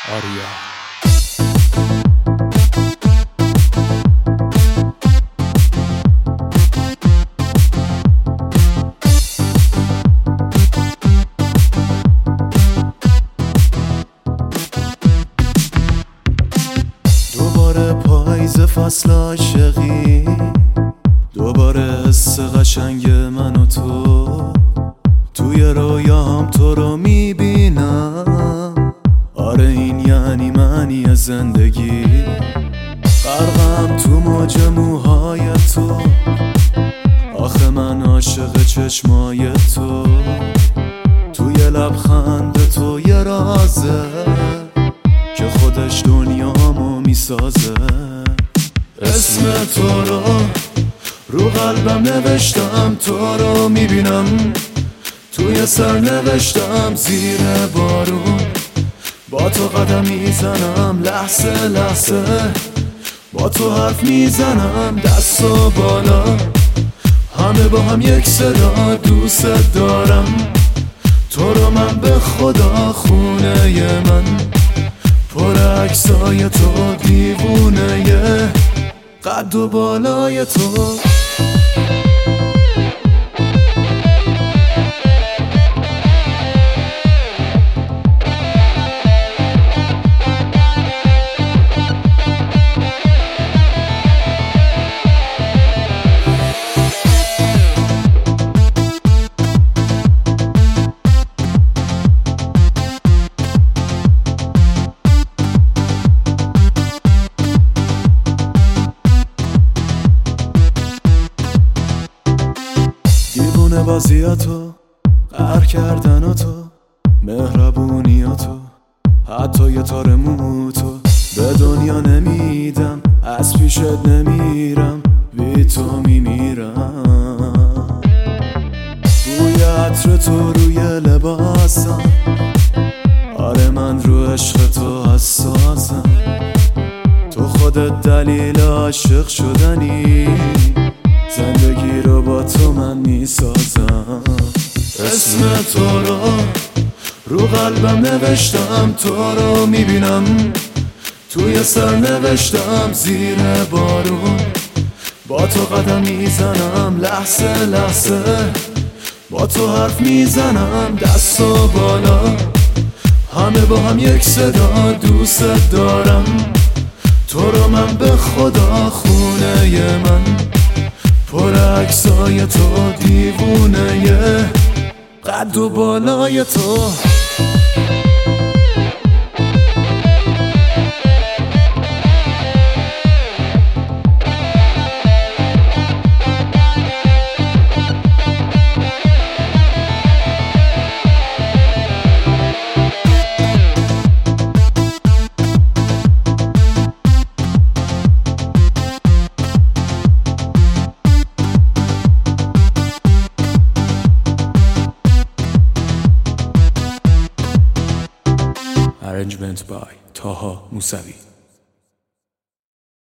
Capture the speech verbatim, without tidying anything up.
آریا. دوباره پاییز فصل عاشقی، دوباره حس قشنگ من و تو، توی رویام تو رو میبینم. آره این یعنی معنی زندگی، غرقم تو موج موهای تو. آخه من عاشق چشمای تو، توی لبخند تو یه رازه که خودش دنیامو میسازه. اسم تو رو رو قلبم نوشتم، تو رو میبینم توی سر نوشتم زیر بارون. با تو قدم میزنم لحظه لحظه، با تو حرف میزنم دست و بالا. همه با هم یک صدا دوست دارم، تو رو من به خدا خونه من پر عکسای تو دیوونه قد و بالای تو. دیوونه بازیاتو، قهر کردن تو، مهربونیاتو، حتی یه تار موتو به دنیا نمیدم. از پیشت نمیرم، بی تو میمیرم. بوی عطر تو روی لباسم، آره من رو عشق تو حساسم. تو خودت دلیل عاشق شدنی، زندگی رو با تو من میسازم. اسم تو رو رو قلبم نوشتم، تو رو میبینم توی سر نوشتم زیر بارون. با تو قدم میزنم لحظه لحظه، با تو حرف میزنم دست و بالا. همه با هم یک صدا دوست دارم، تو رو من به خدا خونه من پر عکسای تو دیوونه قد و بالای تو. Arrangement by Taha Musavi.